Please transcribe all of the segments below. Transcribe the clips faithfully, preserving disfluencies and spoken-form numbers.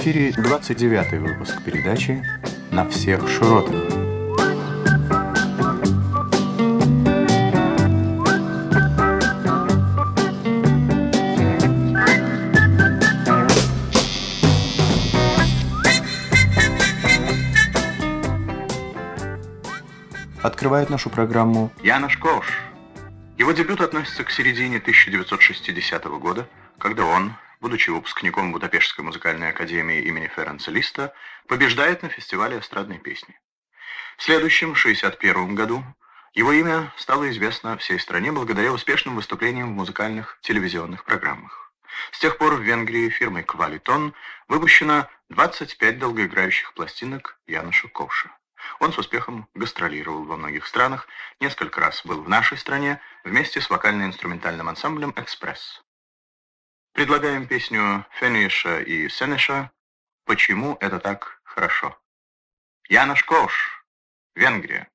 эфире двадцать девятый выпуск передачи «На всех широтах». Открывает нашу программу Янош Кош. Его дебют относится к середине тысяча девятьсот шестидесятого года, когда он, будучи выпускником Будапештской музыкальной академии имени Ференца Листа, побеждает на фестивале эстрадной песни. В следующем, шестьдесят первом году, его имя стало известно всей стране благодаря успешным выступлениям в музыкальных телевизионных программах. С тех пор в Венгрии фирмой Квалитон выпущено двадцать пять долгоиграющих пластинок Яноша Коша. Он с успехом гастролировал во многих странах, несколько раз был в нашей стране вместе с вокально-инструментальным ансамблем «Экспресс». Предлагаем песню Фенеша и Сенеша «Почему это так хорошо». Янош Кош, Венгрия.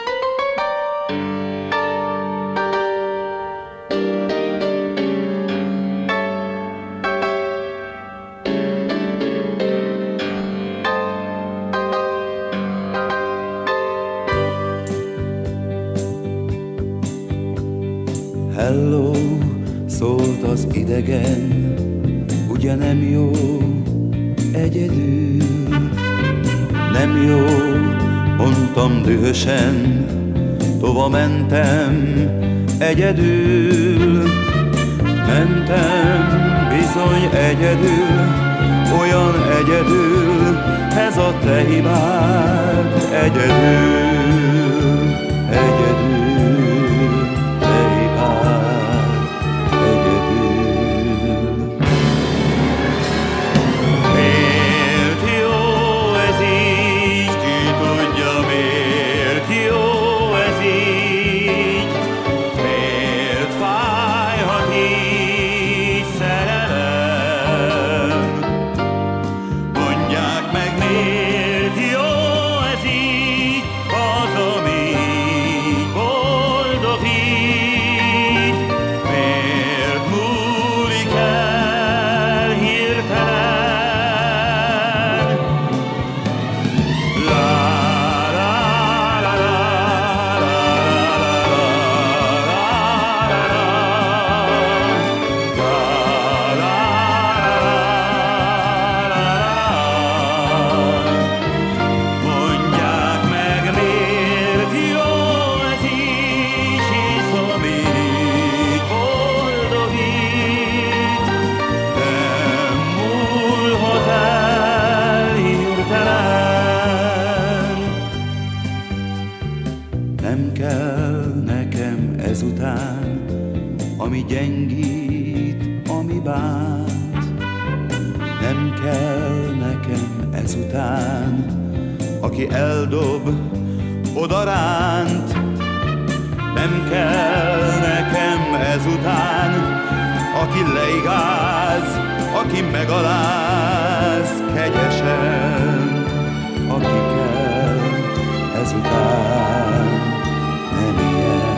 Hello, szólt az idegen, ugye nem jó egyedül, nem jó, mondtam dühösen, tova mentem egyedül, mentem bizony egyedül, olyan egyedül, ez a te hibád, egyedül, egyedül. Gyengít, ami bánt, nem kell nekem ezután, aki eldob, odaránt, nem kell nekem ezután, aki leigáz, aki megaláz kegyesen, aki kell ezután, nem ilyen.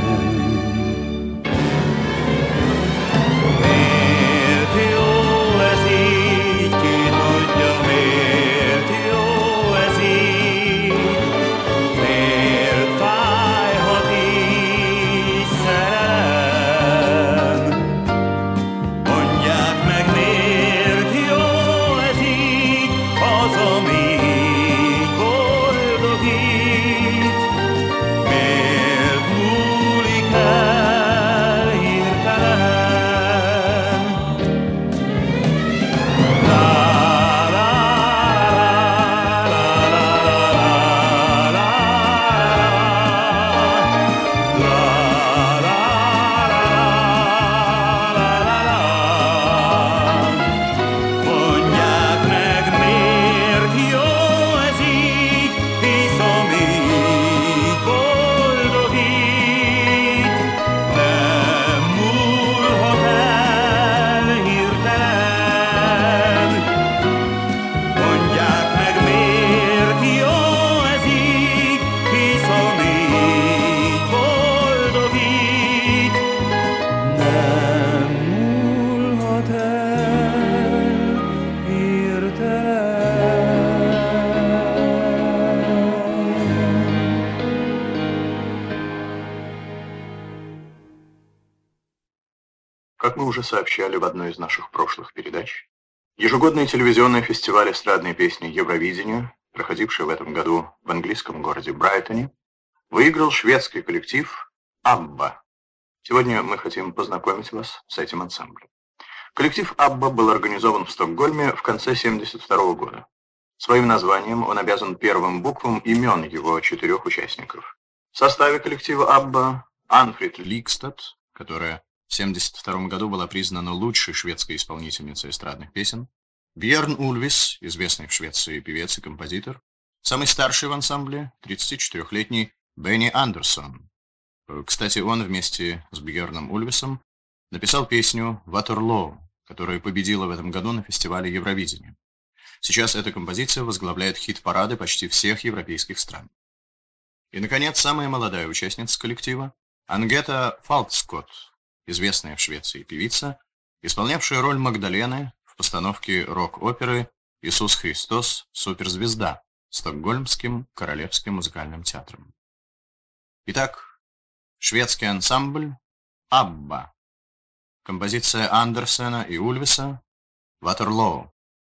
Как мы уже сообщали в одной из наших прошлых передач, ежегодный телевизионный фестиваль эстрадной песни «Евровидение», проходивший в этом году в английском городе Брайтоне, выиграл шведский коллектив «Абба». Сегодня мы хотим познакомить вас с этим ансамблем. Коллектив «Абба» был организован в Стокгольме в конце семьдесят второго года. Своим названием он обязан первым буквам имен его четырех участников. В составе коллектива «Абба» Анфрид Ликстад, которая в семьдесят втором году была признана лучшей шведской исполнительницей эстрадных песен, Бьерн Ульвис, известный в Швеции певец и композитор, самый старший в ансамбле, тридцатичетырёхлетний Бенни Андерсон. Кстати, он вместе с Бьерном Ульвисом написал песню «Ватерлоо», которая победила в этом году на фестивале Евровидения. Сейчас эта композиция возглавляет хит-парады почти всех европейских стран. И, наконец, самая молодая участница коллектива Ангета Фалкскот, известная в Швеции певица, исполнявшая роль Магдалены в постановке рок-оперы «Иисус Христос. Суперзвезда» Стокгольмским королевским музыкальным театром. Итак, шведский ансамбль «Абба». Композиция Андерсена и Ульвиса «Ватерлоо».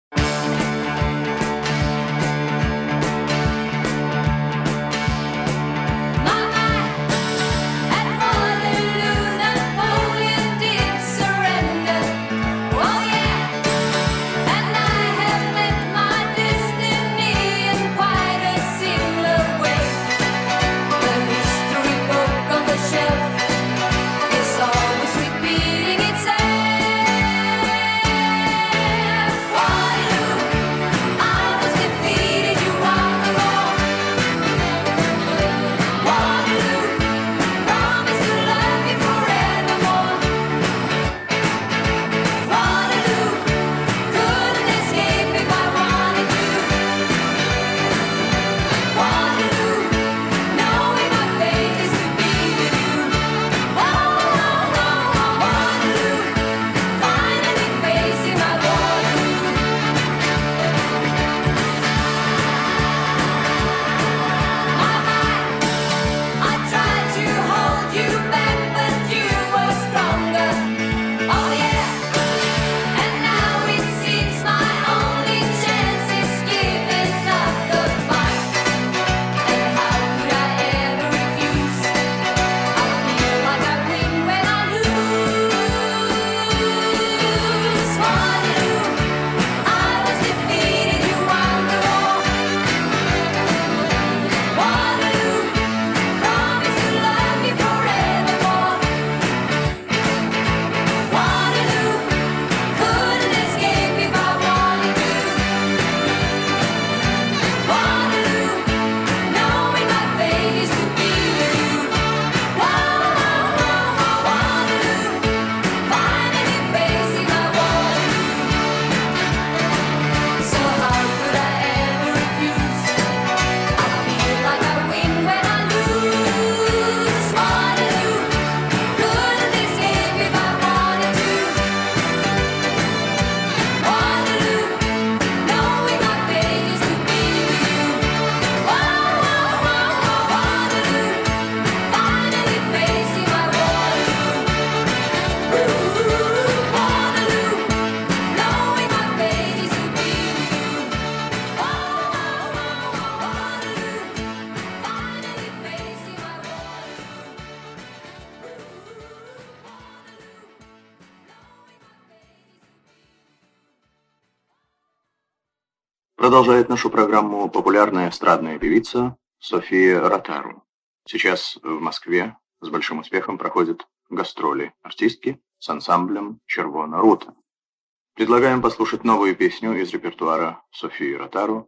Продолжает нашу программу популярная эстрадная певица София Ротару. Сейчас в Москве с большим успехом проходят гастроли артистки с ансамблем «Червона рута». Предлагаем послушать новую песню из репертуара Софии Ротару.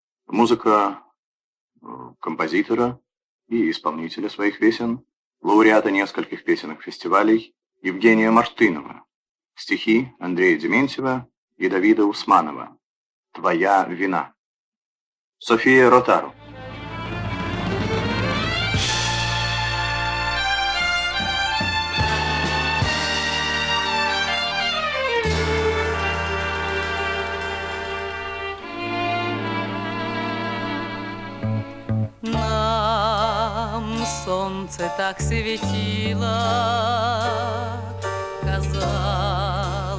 Музыка композитора и исполнителя своих песен, лауреата нескольких песенных фестивалей Евгения Мартынова. Стихи Андрея Дементьева и Давида Усманова. «Твоя вина». София Ротару. Солнце так светило, казалось.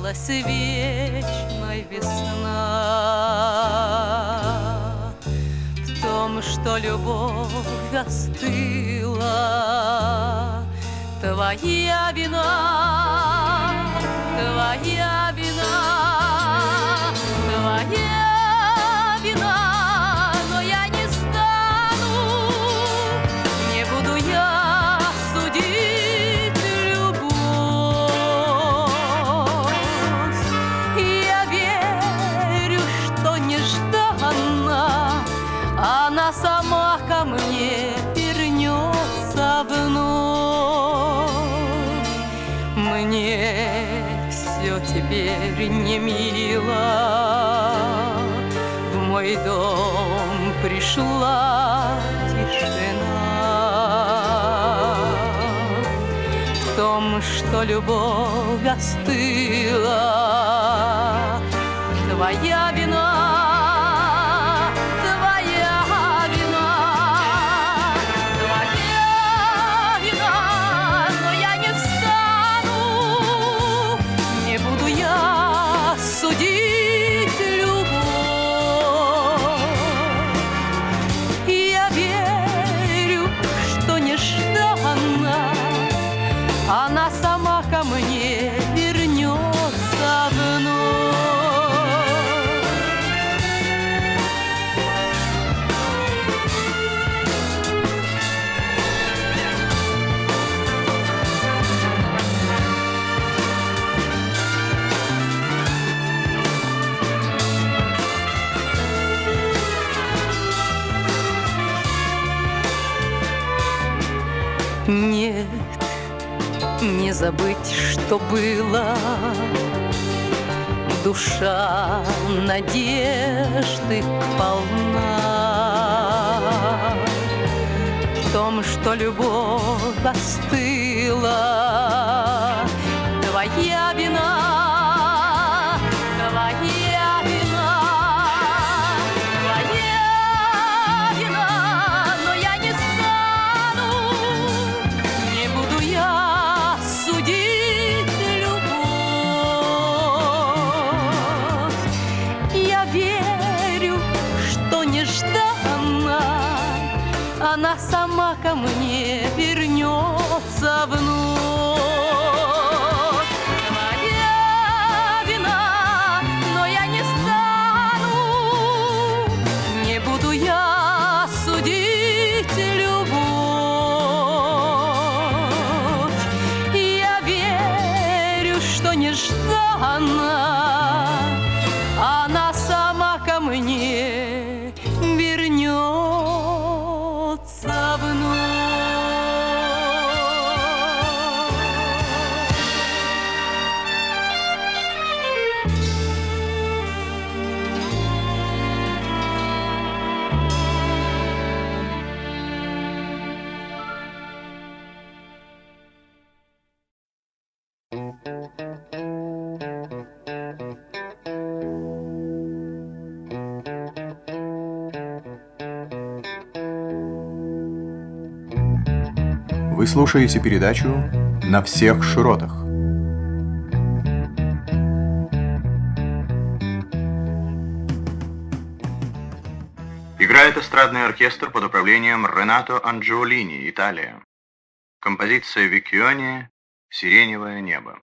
казалась вечной весна. В том, что любовь остыла, твоя вина, твоя вина, твоя вина, но я не стану, не буду я судить любовь. Я верю, что нежданно она сама ко мне вернется вновь. Мне все теперь не мило, в мой дом пришла тишина. В том, что любовь остыла, твоя вина. Она сама ко мне вернется вновь. Нет, не забыть, что было. Душа надежды полна. В том, что любовь остыла, твоя вина, твоя вина, твоя вина, но я не стану, не буду я судить любовь. Я верю, что нежданно она сама ко мне вернется вновь. Твоя вина, но я не стану, не буду я судить любовь. Я верю, что нежданно она сама ко мне вернется вновь. Вы слушаете передачу «На всех широтах». Играет эстрадный оркестр под управлением Ренато Анджиолини, Италия. Композиция Веккиони «Сиреневое небо».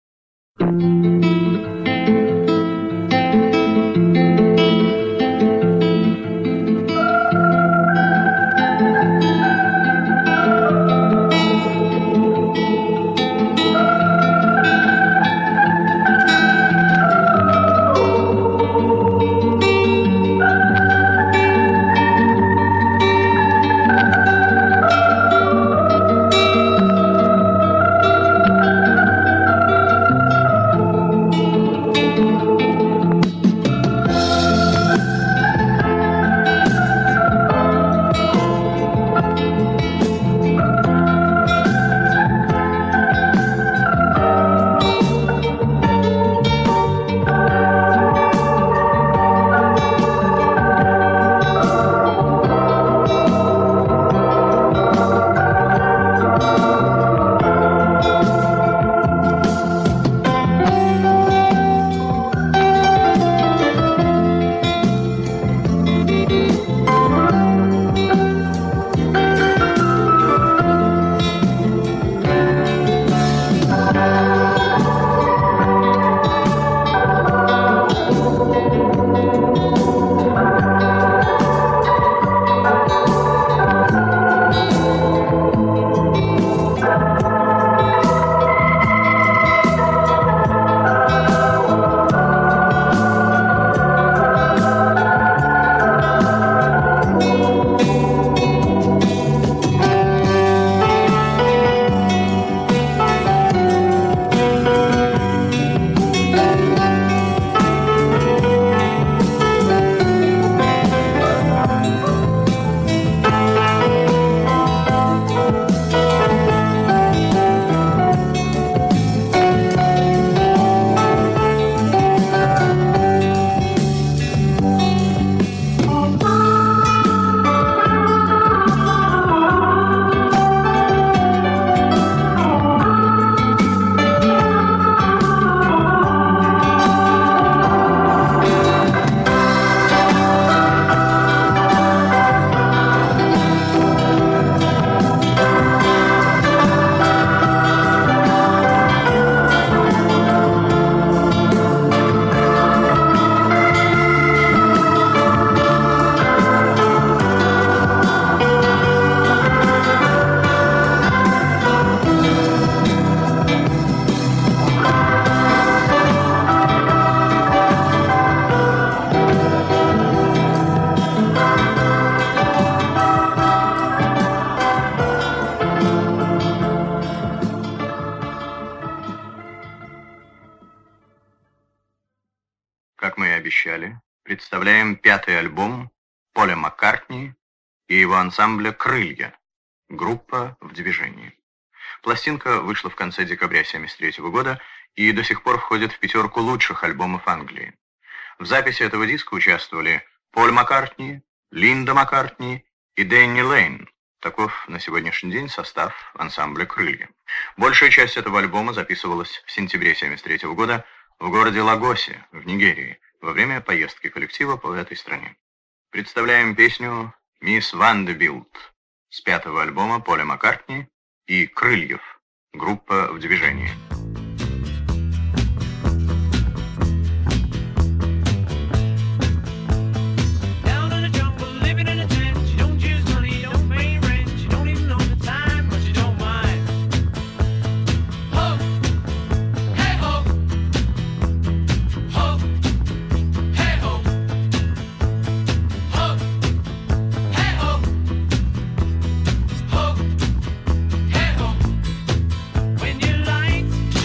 обещали, представляем пятый альбом Поля Маккартни и его ансамбля «Крылья», группа в движении. Пластинка вышла в конце декабря тысяча девятьсот семьдесят третьего года и до сих пор входит в пятерку лучших альбомов Англии. В записи этого диска участвовали Поль Маккартни, Линда Маккартни и Дэнни Лейн. Таков на сегодняшний день состав ансамбля «Крылья». Большая часть этого альбома записывалась в сентябре тысяча девятьсот семьдесят третьего года в городе Лагосе, в Нигерии, во время поездки коллектива по этой стране. Представляем песню «Мисс Вандербилт» с пятого альбома Поля Маккартни и «Крыльев», группа в движении. When you light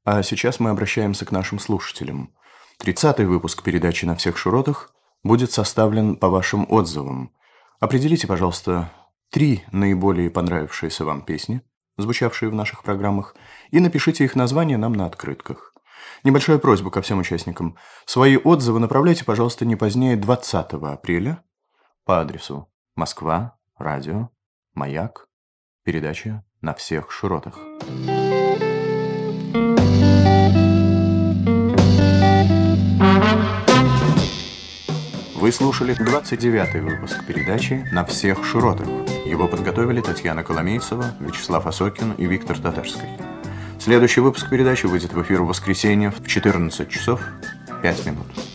А сейчас мы обращаемся к нашим слушателям. тридцатый выпуск передачи «На всех широтах» будет составлен по вашим отзывам. Определите, пожалуйста, три наиболее понравившиеся вам песни, звучавшие в наших программах, и напишите их названия нам на открытках. Небольшая просьба ко всем участникам. Свои отзывы направляйте, пожалуйста, не позднее двадцатого апреля по адресу Москва, радио, Маяк, передача «На всех широтах». Вы слушали двадцать девятый выпуск передачи «На всех широтах». Его подготовили Татьяна Коломейцева, Вячеслав Осокин и Виктор Татарский. Следующий выпуск передачи выйдет в эфир в воскресенье в четырнадцать часов пять минут.